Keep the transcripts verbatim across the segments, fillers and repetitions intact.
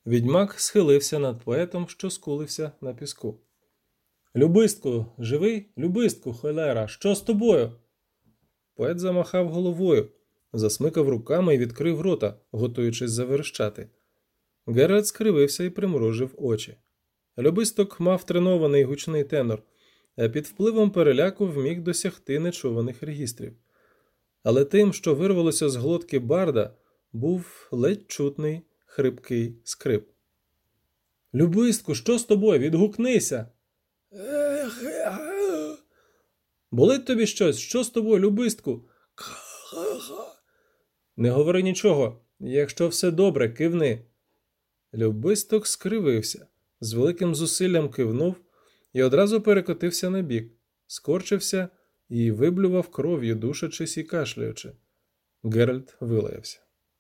Відьмак схилився над поетом, що скулився на піску. «Любистку, живий? Любистку, холера, що з тобою?» Поет замахав головою, засмикав руками і відкрив рота, готуючись заверещати. Геральт скривився і примружив очі. Любисток мав тренований гучний тенор, а під впливом переляку вміг досягти нечуваних регістрів. Але тим, що вирвалося з глотки барда, був ледь чутний хрипкий скрип. «Любистку, що з тобою? Відгукнися!» «Болить тобі щось? Що з тобою, любистку?» «Не говори нічого. Якщо все добре, кивни». Любисток скривився, з великим зусиллям кивнув і одразу перекотився на бік, скорчився і виблював кров'ю, душачись і кашляючи. Геральт вилаявся.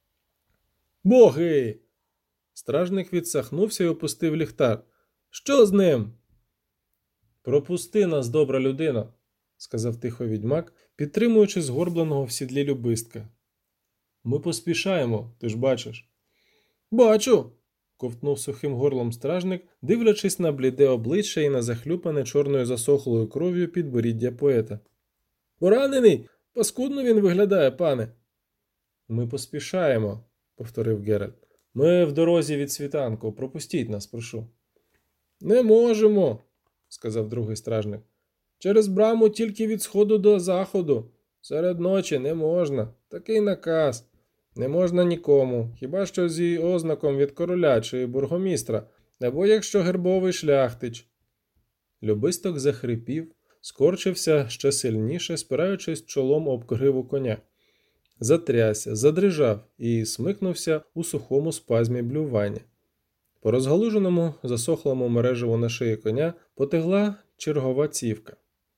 «Боги!» Стражник відсахнувся і опустив ліхтар. «Що з ним?» «Пропусти нас, добра людина», – сказав тихо відьмак, підтримуючи згорбленого в сідлі любистка. «Ми поспішаємо, ти ж бачиш». «Бачу», – ковтнув сухим горлом стражник, дивлячись на бліде обличчя і на захлюпане чорною засохлою кров'ю підборіддя поета. «Поранений? Паскудно він виглядає, пане». «Ми поспішаємо», – повторив Геральт. «Ми в дорозі від світанку. Пропустіть нас, прошу». «Не можемо», – сказав другий стражник. «Через браму тільки від сходу до заходу. Серед ночі не можна. Такий наказ. Не можна нікому, хіба що зі ознаком від короля чи бургомістра, або якщо гербовий шляхтич». Любисток захрипів, скорчився ще сильніше, спираючись чолом об гриву коня. Затрясся, задрижав і смикнувся у сухому спазмі блювання. По розгалуженому, засохлому мережеву на шиї коня потекла чергова цівка.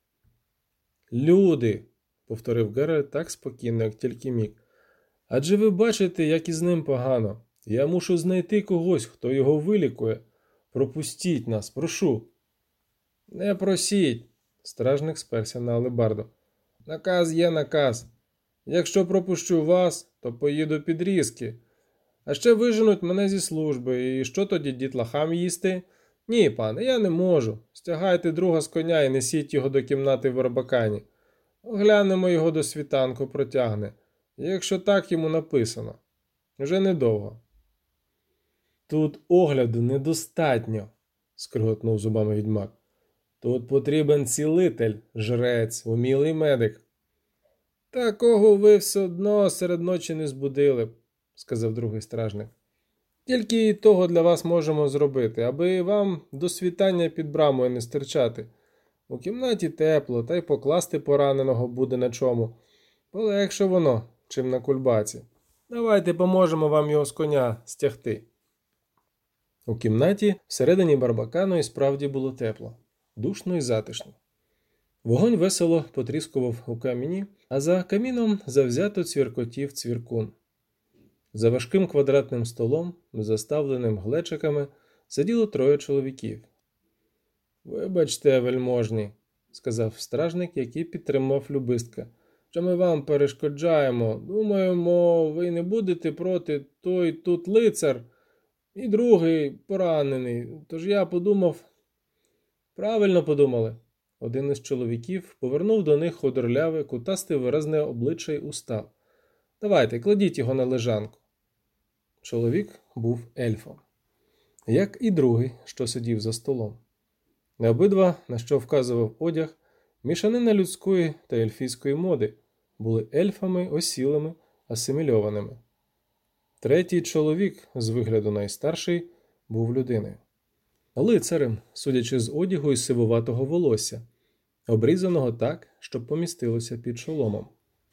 «Люди!» – повторив Геральт так спокійно, як тільки міг. «Адже ви бачите, як із ним погано. Я мушу знайти когось, хто його вилікує. Пропустіть нас, прошу». «Не просіть!» – стражник сперся на алебарду. «Наказ є наказ. Якщо пропущу вас, то поїду під Різки. А ще виженуть мене зі служби. І що тоді дітлахам їсти? Ні, пане, я не можу. Стягайте друга з коня і несіть його до кімнати в Барбакані. Оглянемо його до світанку, протягне. Якщо так йому написано. Вже недовго». «Тут огляду недостатньо», – скриготнув зубами відьмак. «Тут потрібен цілитель, жрець, умілий медик». «Такого ви все одно серед ночі не збудили б», – сказав другий стражник. «Тільки і того для вас можемо зробити, аби вам до світання під брамою не стирчати. У кімнаті тепло, та й покласти пораненого буде на чому. Полегше воно, чим на кульбаці. Давайте поможемо вам його з коня стягти». У кімнаті всередині Барбакану і справді було тепло, душно і затишно. Вогонь весело потріскував у каміні, а за каміном завзято цвіркотів цвіркун. За важким квадратним столом, заставленим глечиками, сиділо троє чоловіків. «Вибачте, вельможні», – сказав стражник, який підтримав любистка, – «що ми вам перешкоджаємо. Думаємо, ви не будете проти, той тут лицар, і другий поранений. Тож я подумав...» «Правильно подумали». Один із чоловіків повернув до них худорляве, кутасте виразне обличчя й устав. «Давайте, кладіть його на лежанку». Чоловік був ельфом. Як і другий, що сидів за столом. На обидва, на що вказував одяг, мішанина людської та ельфійської моди, були ельфами осілими, асимільованими. Третій чоловік, з вигляду найстарший, був людиною. Лицарем, судячи з одягу і сивуватого волосся, обрізаного так, щоб помістилося під шоломом.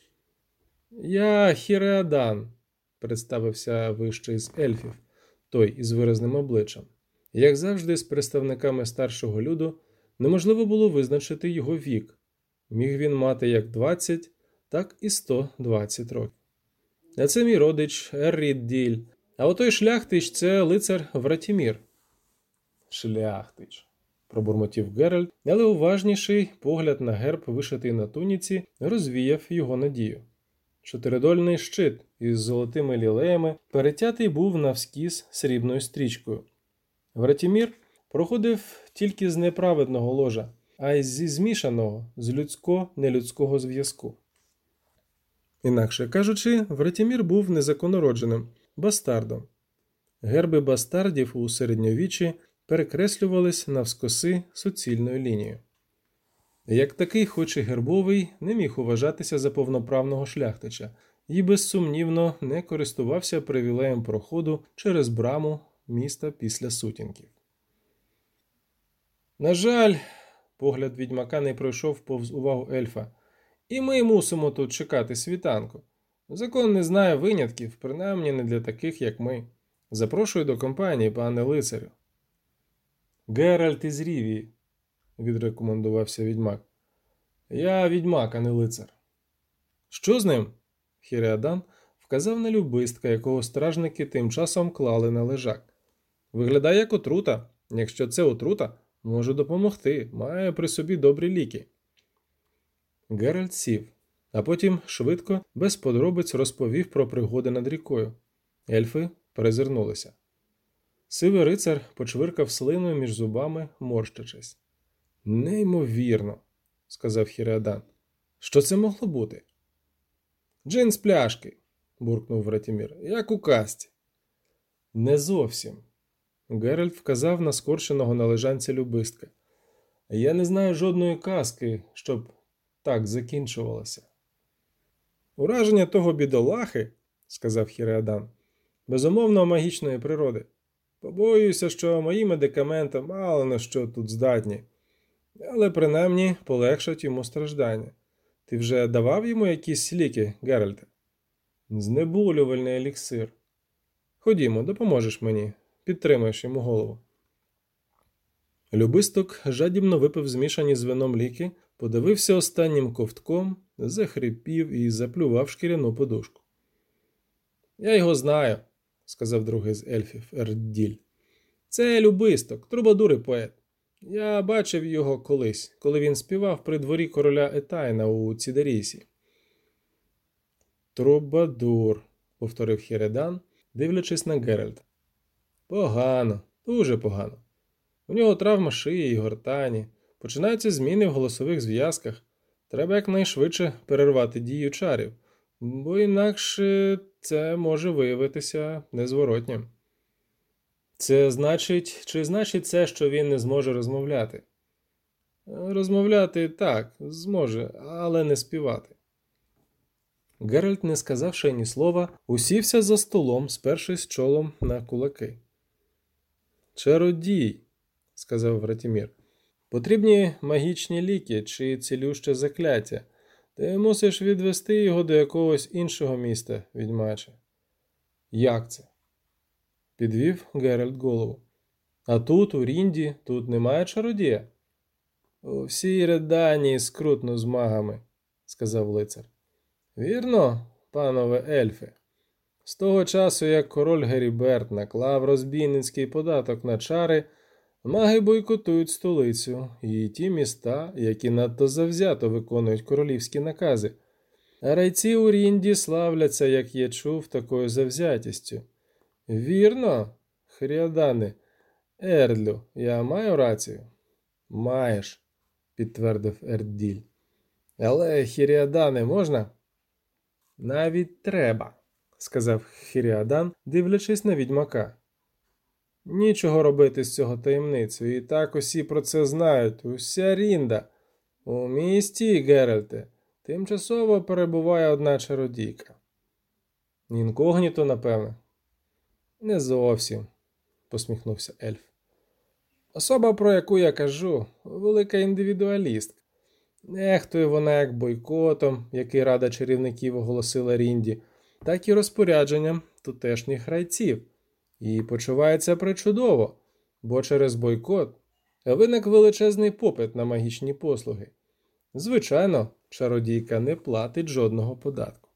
«Я Хіреадан», – представився вищий з ельфів, той із виразним обличчям. Як завжди, з представниками старшого люду неможливо було визначити його вік. Міг він мати як двадцять, так і сто двадцять років. А це мій родич Еррідділь, а отой шляхтич – це лицар Вратімір. «Шляхтич», – пробурмотів Геральт, але уважніший погляд на герб, вишитий на туніці, розвіяв його надію. Чотиридольний щит із золотими лілеями перетятий був навскіз срібною стрічкою. Вратімір проходив тільки з неправедного ложа, а й зі змішаного, з людсько-нелюдського зв'язку. Інакше кажучи, Вратімір був незаконородженим, бастардом. Герби бастардів у середньовіччі перекреслювались навскоси суцільною лінією. Як такий, хоч і гербовий, не міг уважатися за повноправного шляхтича і, безсумнівно, не користувався привілеєм проходу через браму міста після сутінків. На жаль, погляд відьмака не пройшов повз увагу ельфа, і ми мусимо тут чекати світанку. Закон не знає винятків, принаймні не для таких, як ми. Запрошую до компанії, пане лицарю. Геральт із Рівії, відрекомендувався відьмак. Я відьмак, а не лицар. Що з ним? Хіріадан вказав на любистка, якого стражники тим часом клали на лежак. Виглядає як отрута. Якщо це отрута, можу допомогти. Має при собі добрі ліки. Геральт сів, а потім швидко, без подробиць розповів про пригоди над рікою. Ельфи перезирнулися. Сивий рицар почвиркав слиною між зубами, морщачись. Неймовірно, сказав Хіріадан. Що це могло бути? Джин з пляшки, буркнув Вратімір, як у казці. Не зовсім. Геральт вказав на скорченого на лежанці любистка. Я не знаю жодної казки, щоб так закінчувалося. Ураження того бідолахи, сказав Хіріадан, безумовно магічної природи. Побоююся, що мої медикаменти мало на що тут здатні, але принаймні полегшать йому страждання. Ти вже давав йому якісь ліки, Геральте? Знеболювальний еліксир. Ходімо, допоможеш мені, підтримаєш йому голову. Любисток жадібно випив змішані з вином ліки, подивився останнім ковтком, захрипів і заплював шкіряну подушку. Я його знаю, сказав другий з ельфів, Ердділь. Це Любисток, трубадур і поет. Я бачив його колись, коли він співав при дворі короля Етайна у Цідарісі. Трубадур, повторив Хіріадан, дивлячись на Геральта. Погано, дуже погано. У нього травма шиї і гортані, починаються зміни в голосових зв'язках. Треба якнайшвидше перервати дію чарів, бо інакше це може виявитися незворотнім. Це значить, чи значить це, що він не зможе розмовляти? Розмовляти так, зможе, але не співати. Геральт, не сказавши ні слова, усівся за столом, спершись чолом на кулаки. Чародій, сказав Вратімір. Потрібні магічні ліки чи цілюще закляття. Ти мусиш відвести його до якогось іншого міста, відьмаче. Як це? Підвів Геральт голову. А тут, у Рінді, тут немає чародія? У всій Реданії скрутно з магами, сказав лицар. Вірно, панове ельфи. З того часу, як король Геріберт наклав розбійницький податок на чари, маги бойкотують столицю і ті міста, які надто завзято виконують королівські накази. А райці у Рінді славляться, як я чув, такою завзятістю. Вірно, Хіріадане, Ердлю, я маю рацію? Маєш, підтвердив Ердділь. Але, Хіріадане, можна? Навіть треба, сказав Хіріадан, дивлячись на відьмака. Нічого робити з цього таємницю, і так усі про це знають, уся Рінда. У місті, Геральте, тимчасово перебуває одна чародійка. Інкогніто, напевне. Не зовсім, посміхнувся ельф. Особа, про яку я кажу, велика індивідуалістка. Нехтує вона як бойкотом, який Рада чарівників оголосила Рінді, так і розпорядженням тутешніх райців. І почувається причудово, бо через бойкот виник величезний попит на магічні послуги. Звичайно, чародійка не платить жодного податку.